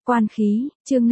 Quan khí, chương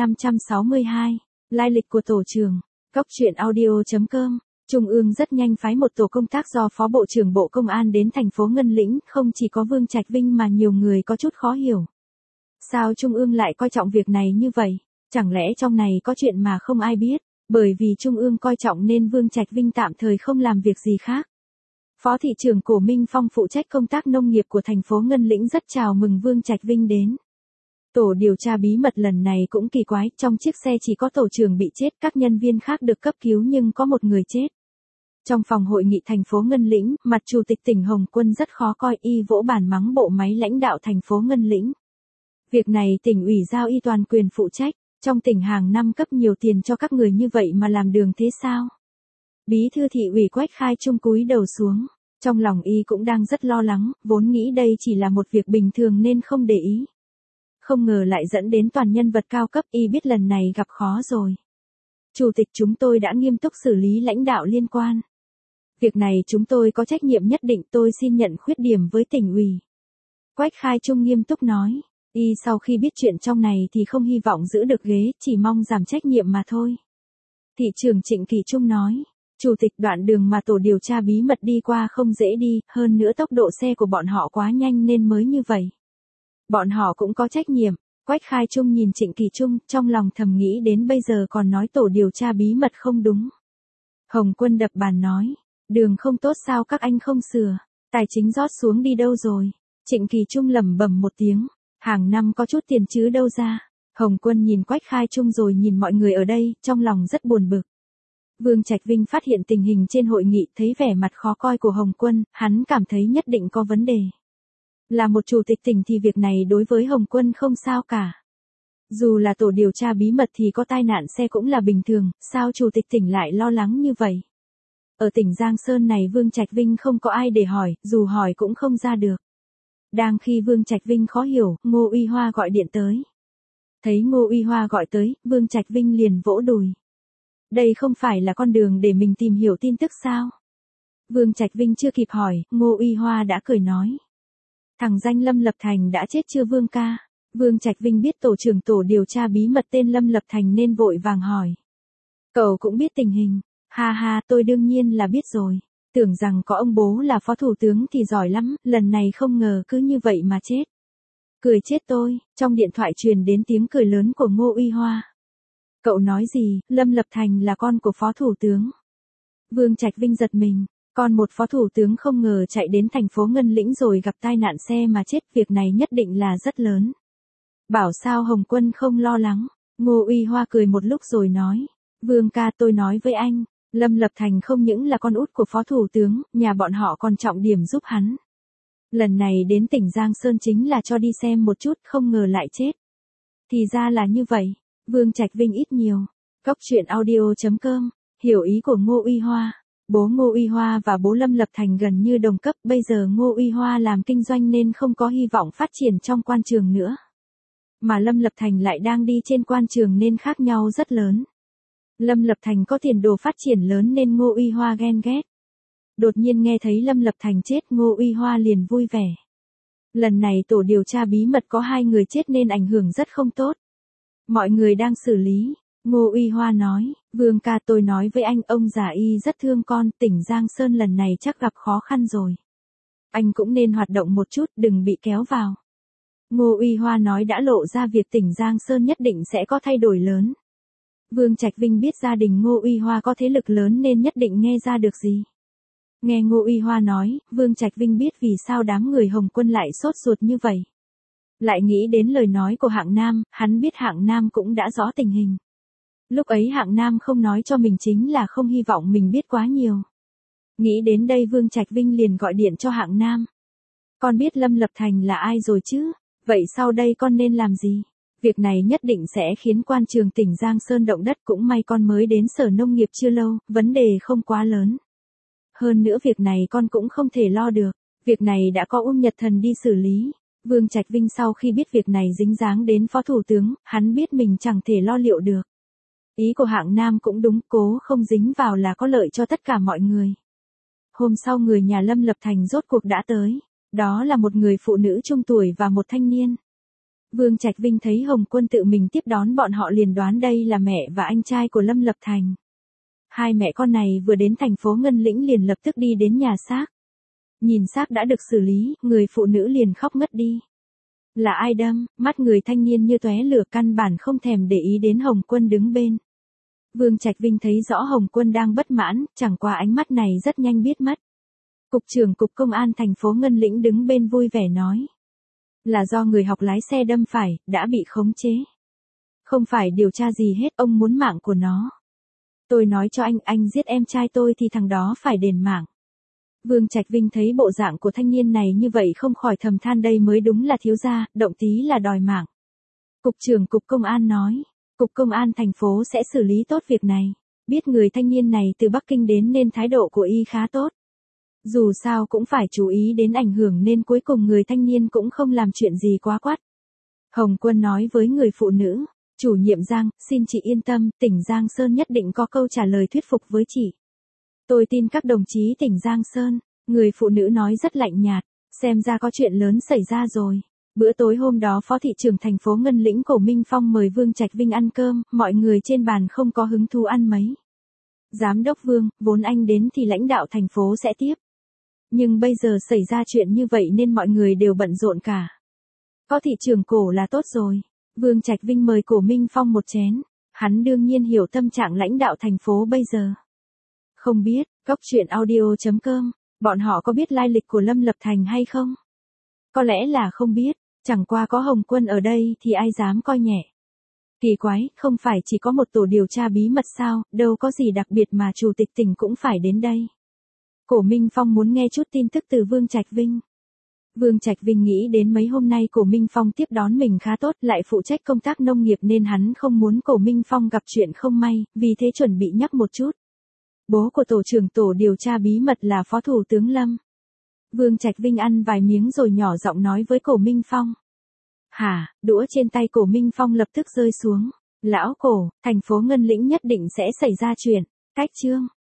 562, lai lịch của tổ trưởng, Cốc truyện audio.com. Trung ương rất nhanh phái một tổ công tác do Phó Bộ trưởng Bộ Công an đến thành phố Ngân Lĩnh, không chỉ có Vương Trạch Vinh mà nhiều người có chút khó hiểu. Sao Trung ương lại coi trọng việc này như vậy? Chẳng lẽ trong này có chuyện mà không ai biết? Bởi vì Trung ương coi trọng nên Vương Trạch Vinh tạm thời không làm việc gì khác. Phó thị trưởng Cổ Minh Phong phụ trách công tác nông nghiệp của thành phố Ngân Lĩnh rất chào mừng Vương Trạch Vinh đến. Tổ điều tra bí mật lần này cũng kỳ quái, trong chiếc xe chỉ có tổ trưởng bị chết, các nhân viên khác được cấp cứu nhưng có một người chết. Trong phòng hội nghị thành phố Ngân Lĩnh, mặt chủ tịch tỉnh Hồng Quân rất khó coi, y vỗ bàn mắng bộ máy lãnh đạo thành phố Ngân Lĩnh. Việc này tỉnh ủy giao y toàn quyền phụ trách, trong tỉnh hàng năm cấp nhiều tiền cho các người như vậy mà làm đường thế sao? Bí thư thị ủy Quách Khai Trung cúi đầu xuống, trong lòng y cũng đang rất lo lắng, vốn nghĩ đây chỉ là một việc bình thường nên không để ý. Không ngờ lại dẫn đến toàn nhân vật cao cấp, y biết lần này gặp khó rồi. Chủ tịch, chúng tôi đã nghiêm túc xử lý lãnh đạo liên quan. Việc này chúng tôi có trách nhiệm nhất định, tôi xin nhận khuyết điểm với tỉnh ủy. Quách Khai Trung nghiêm túc nói, y sau khi biết chuyện trong này thì không hy vọng giữ được ghế, chỉ mong giảm trách nhiệm mà thôi. Thị trưởng Trịnh Kỳ Trung nói, Chủ tịch, đoạn đường mà tổ điều tra bí mật đi qua không dễ đi, hơn nữa tốc độ xe của bọn họ quá nhanh nên mới như vậy. Bọn họ cũng có trách nhiệm. Quách Khai Trung nhìn Trịnh Kỳ Trung, trong lòng thầm nghĩ đến bây giờ còn nói tổ điều tra bí mật không đúng. Hồng Quân đập bàn nói, đường không tốt sao các anh không sửa, tài chính rót xuống đi đâu rồi? Trịnh Kỳ Trung lẩm bẩm một tiếng, hàng năm có chút tiền chứ đâu ra. Hồng Quân nhìn Quách Khai Trung rồi nhìn mọi người ở đây, trong lòng rất buồn bực. Vương Trạch Vinh phát hiện tình hình trên hội nghị, thấy vẻ mặt khó coi của Hồng Quân, hắn cảm thấy nhất định có vấn đề. Là một chủ tịch tỉnh thì việc này đối với Hồng Quân không sao cả. Dù là tổ điều tra bí mật thì có tai nạn xe cũng là bình thường, sao chủ tịch tỉnh lại lo lắng như vậy? Ở tỉnh Giang Sơn này Vương Trạch Vinh không có ai để hỏi, dù hỏi cũng không ra được. Đang khi Vương Trạch Vinh khó hiểu, Ngô Uy Hoa gọi điện tới. Thấy Ngô Uy Hoa gọi tới, Vương Trạch Vinh liền vỗ đùi. Đây không phải là con đường để mình tìm hiểu tin tức sao? Vương Trạch Vinh chưa kịp hỏi, Ngô Uy Hoa đã cười nói. Thằng danh Lâm Lập Thành đã chết chưa Vương ca? Vương Trạch Vinh biết tổ trưởng tổ điều tra bí mật tên Lâm Lập Thành nên vội vàng hỏi. Cậu cũng biết tình hình. Ha ha, tôi đương nhiên là biết rồi. Tưởng rằng có ông bố là phó thủ tướng thì giỏi lắm, lần này không ngờ cứ như vậy mà chết. Cười chết tôi, trong điện thoại truyền đến tiếng cười lớn của Ngô Uy Hoa. Cậu nói gì, Lâm Lập Thành là con của phó thủ tướng? Vương Trạch Vinh giật mình. Còn một phó thủ tướng không ngờ chạy đến thành phố Ngân Lĩnh rồi gặp tai nạn xe mà chết, việc này nhất định là rất lớn. Bảo sao Hồng Quân không lo lắng. Ngô Uy Hoa cười một lúc rồi nói, Vương ca, tôi nói với anh, Lâm Lập Thành không những là con út của phó thủ tướng, nhà bọn họ còn trọng điểm giúp hắn. Lần này đến tỉnh Giang Sơn chính là cho đi xem một chút, không ngờ lại chết. Thì ra là như vậy. Vương Trạch Vinh ít nhiều. Cốc truyện audio.com, hiểu ý của Ngô Uy Hoa. Bố Ngô Uy Hoa và bố Lâm Lập Thành gần như đồng cấp, bây giờ Ngô Uy Hoa làm kinh doanh nên không có hy vọng phát triển trong quan trường nữa. Mà Lâm Lập Thành lại đang đi trên quan trường nên khác nhau rất lớn. Lâm Lập Thành có tiền đồ phát triển lớn nên Ngô Uy Hoa ghen ghét. Đột nhiên nghe thấy Lâm Lập Thành chết, Ngô Uy Hoa liền vui vẻ. Lần này tổ điều tra bí mật có 2 người chết nên ảnh hưởng rất không tốt. Mọi người đang xử lý. Ngô Uy Hoa nói, Vương ca, tôi nói với anh, ông già y rất thương con, tỉnh Giang Sơn lần này chắc gặp khó khăn rồi. Anh cũng nên hoạt động một chút, đừng bị kéo vào. Ngô Uy Hoa nói đã lộ ra việc tỉnh Giang Sơn nhất định sẽ có thay đổi lớn. Vương Trạch Vinh biết gia đình Ngô Uy Hoa có thế lực lớn nên nhất định nghe ra được gì. Nghe Ngô Uy Hoa nói, Vương Trạch Vinh biết vì sao đám người Hồng Quân lại sốt ruột như vậy. Lại nghĩ đến lời nói của Hạng Nam, hắn biết Hạng Nam cũng đã rõ tình hình. Lúc ấy Hạng Nam không nói cho mình chính là không hy vọng mình biết quá nhiều. Nghĩ đến đây Vương Trạch Vinh liền gọi điện cho Hạng Nam. Con biết Lâm Lập Thành là ai rồi chứ? Vậy sau đây con nên làm gì? Việc này nhất định sẽ khiến quan trường tỉnh Giang Sơn động đất, cũng may con mới đến Sở Nông nghiệp chưa lâu, vấn đề không quá lớn. Hơn nữa việc này con cũng không thể lo được. Việc này đã có Nhật Thần đi xử lý. Vương Trạch Vinh sau khi biết việc này dính dáng đến phó thủ tướng, hắn biết mình chẳng thể lo liệu được. Ý của Hạng Nam cũng đúng, cố không dính vào là có lợi cho tất cả mọi người. Hôm sau người nhà Lâm Lập Thành rốt cuộc đã tới. Đó là một người phụ nữ trung tuổi và một thanh niên. Vương Trạch Vinh thấy Hồng Quân tự mình tiếp đón bọn họ liền đoán đây là mẹ và anh trai của Lâm Lập Thành. Hai mẹ con này vừa đến thành phố Ngân Lĩnh liền lập tức đi đến nhà xác. Nhìn xác đã được xử lý, người phụ nữ liền khóc ngất đi. Là ai đâm? Mắt người thanh niên như tóe lửa, căn bản không thèm để ý đến Hồng Quân đứng bên. Vương Trạch Vinh thấy rõ Hồng Quân đang bất mãn, chẳng qua ánh mắt này rất nhanh biết mất. Cục trưởng Cục Công an thành phố Ngân Lĩnh đứng bên vui vẻ nói. Là do người học lái xe đâm phải, đã bị khống chế. Không phải điều tra gì hết, ông muốn mạng của nó. Tôi nói cho anh giết em trai tôi thì thằng đó phải đền mạng. Vương Trạch Vinh thấy bộ dạng của thanh niên này như vậy không khỏi thầm than đây mới đúng là thiếu gia, động tí là đòi mạng. Cục trưởng Cục Công an nói, Cục Công an thành phố sẽ xử lý tốt việc này. Biết người thanh niên này từ Bắc Kinh đến nên thái độ của y khá tốt. Dù sao cũng phải chú ý đến ảnh hưởng nên cuối cùng người thanh niên cũng không làm chuyện gì quá quắt. Hồng Quân nói với người phụ nữ, chủ nhiệm Giang, xin chị yên tâm, tỉnh Giang Sơn nhất định có câu trả lời thuyết phục với chị. Tôi tin các đồng chí tỉnh Giang Sơn, người phụ nữ nói rất lạnh nhạt, xem ra có chuyện lớn xảy ra rồi. Bữa tối hôm đó Phó thị trưởng thành phố Ngân Lĩnh Cổ Minh Phong mời Vương Trạch Vinh ăn cơm, mọi người trên bàn không có hứng thú ăn mấy. Giám đốc Vương, vốn anh đến thì lãnh đạo thành phố sẽ tiếp. Nhưng bây giờ xảy ra chuyện như vậy nên mọi người đều bận rộn cả. Có thị trưởng Cổ là tốt rồi. Vương Trạch Vinh mời Cổ Minh Phong một chén. Hắn đương nhiên hiểu tâm trạng lãnh đạo thành phố bây giờ. Không biết, coctruyện.audio.com, bọn họ có biết lai lịch của Lâm Lập Thành hay không? Có lẽ là không biết, chẳng qua có Hồng Quân ở đây thì ai dám coi nhẹ. Kỳ quái, không phải chỉ có một tổ điều tra bí mật sao, đâu có gì đặc biệt mà chủ tịch tỉnh cũng phải đến đây. Cổ Minh Phong muốn nghe chút tin tức từ Vương Trạch Vinh. Vương Trạch Vinh nghĩ đến mấy hôm nay Cổ Minh Phong tiếp đón mình khá tốt, lại phụ trách công tác nông nghiệp nên hắn không muốn Cổ Minh Phong gặp chuyện không may, vì thế chuẩn bị nhắc một chút. Bố của tổ trưởng tổ điều tra bí mật là Phó Thủ tướng Lâm. Vương Trạch Vinh ăn vài miếng rồi nhỏ giọng nói với Cổ Minh Phong. Hả, đũa trên tay Cổ Minh Phong lập tức rơi xuống. Lão Cổ, thành phố Ngân Lĩnh nhất định sẽ xảy ra chuyện. Cách chương.